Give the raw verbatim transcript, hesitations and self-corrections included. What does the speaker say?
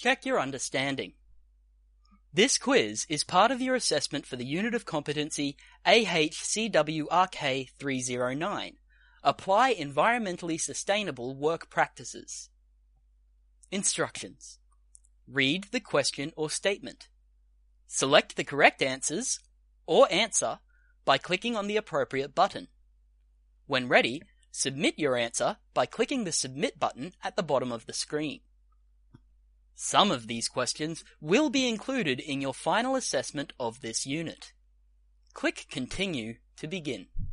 Check your understanding. This quiz is part of your assessment for the Unit of Competency A H C W R K three oh nine, Apply Environmentally Sustainable Work Practices. Instructions. Read the question or statement. Select the correct answers or answer by clicking on the appropriate button. When ready, submit your answer by clicking the Submit button at the bottom of the screen. Some of these questions will be included in your final assessment of this unit. Click Continue to begin.